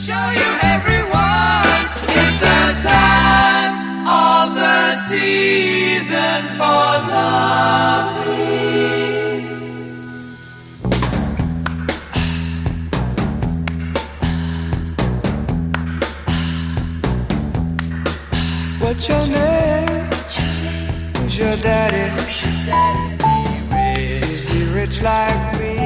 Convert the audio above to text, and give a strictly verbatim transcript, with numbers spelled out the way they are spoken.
show you everyone. It's the time of the season for loving. What's your name? Who's your daddy? Is he rich like me?